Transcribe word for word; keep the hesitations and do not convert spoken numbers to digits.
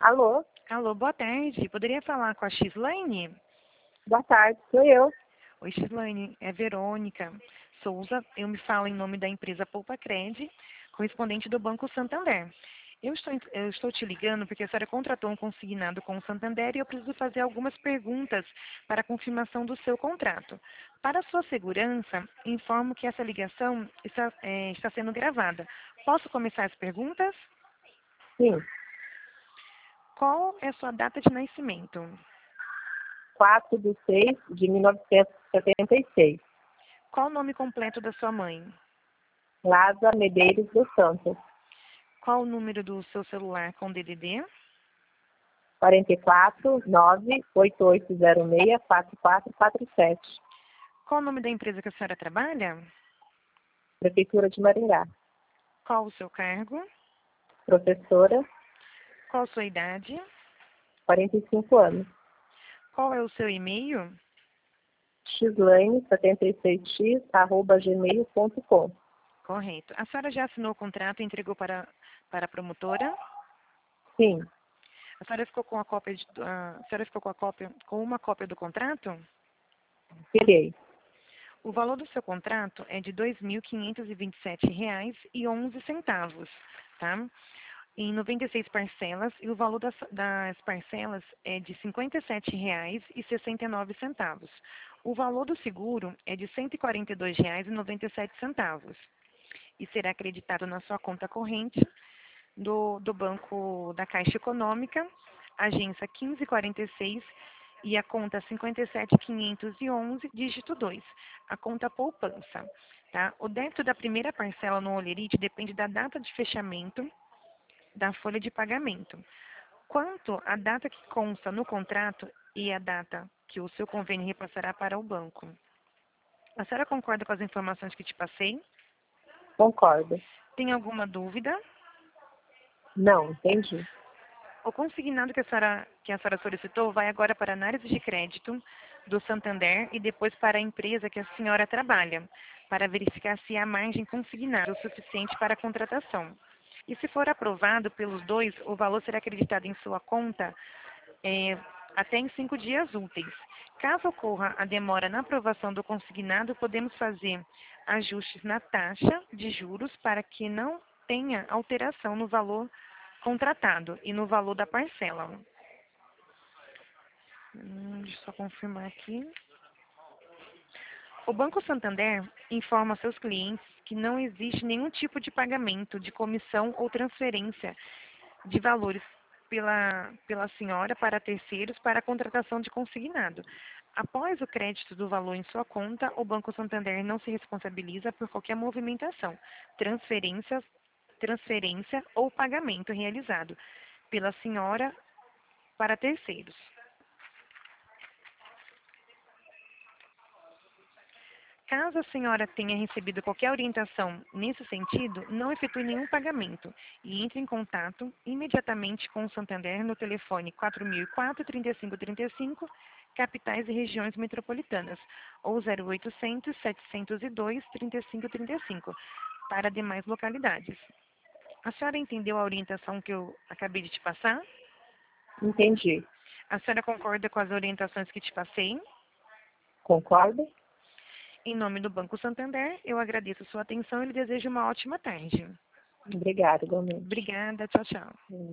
Alô, Alô, boa tarde. Poderia falar com a Xlaine? boa tarde, sou eu. Oi, Xlaine, é Verônica Souza. Eu me falo em nome da empresa Poupa Cred, correspondente do Banco Santander. Eu estou, eu estou te ligando porque a senhora contratou um consignado com o Santander e eu preciso fazer algumas perguntas para a confirmação do seu contrato. Para sua segurança, informo que essa ligação está, é, está sendo gravada. Posso começar as perguntas? Sim, Qual é a sua data de nascimento? quatro de seis de mil novecentos e setenta e seis. Qual o nome completo da sua mãe? Laza Medeiros dos Santos. Qual o número do seu celular com D D D? quarenta e quatro, nove, oito oito zero seis, quatro quatro quatro sete. Qual o nome da empresa que a senhora trabalha? Prefeitura de Maringá. Qual o seu cargo? Professora, Qual a sua idade? quarenta e cinco anos. Qual é o seu e-mail? xlaine setenta e seis x arroba gmail ponto com. Correto. A senhora já assinou o contrato e entregou para, para a promotora? Sim, A senhora ficou com a cópia de, a senhora ficou com a cópia, com uma cópia do contrato? tirei. O valor do seu contrato é de dois mil quinhentos e vinte e sete reais e onze centavos, tá? Em noventa e seis parcelas, e o valor das, das parcelas é de cinquenta e sete reais e sessenta e nove centavos. O valor do seguro é de cento e quarenta e dois reais e noventa e sete centavos e será acreditado na sua conta corrente do, do Banco da Caixa Econômica, agência quinze quarenta e seis e a conta cinquenta e sete quinhentos e onze, dígito dois, a conta poupança. Tá? O débito da primeira parcela no Olerite depende da data de fechamento da folha de pagamento. Quanto à data que consta no contrato e a data que o seu convênio repassará para o banco. A senhora concorda com as informações que te passei? Concordo. Tem alguma dúvida? Não, entendi. O consignado que a senhora, que a senhora solicitou vai agora para a análise de crédito do Santander e depois para a empresa que a senhora trabalha, para verificar se há margem consignada o suficiente para a contratação. E se for aprovado pelos dois, o valor será acreditado em sua conta é, até em cinco dias úteis. Caso ocorra a demora na aprovação do consignado, podemos fazer ajustes na taxa de juros para que não tenha alteração no valor contratado e no valor da parcela. Hum, deixa eu só confirmar aqui. O Banco Santander informa seus clientes que não existe nenhum tipo de pagamento de comissão ou transferência de valores pela, pela senhora para terceiros para a contratação de consignado. Após o crédito do valor em sua conta, o Banco Santander não se responsabiliza por qualquer movimentação, transferência, transferência ou pagamento realizado pela senhora para terceiros. Caso a senhora tenha recebido qualquer orientação nesse sentido, não efetue nenhum pagamento e entre em contato imediatamente com o Santander no telefone quatro mil e quatro, trinta e cinco trinta e cinco, capitais e regiões metropolitanas, ou zero oitocentos, setecentos e dois, trinta e cinco trinta e cinco, para demais localidades. A senhora entendeu a orientação que eu acabei de te passar? Entendi. A senhora concorda com as orientações que te passei? Concordo? Em nome do Banco Santander, eu agradeço sua atenção e lhe desejo uma ótima tarde. Obrigada, igualmente. Obrigada, tchau, tchau.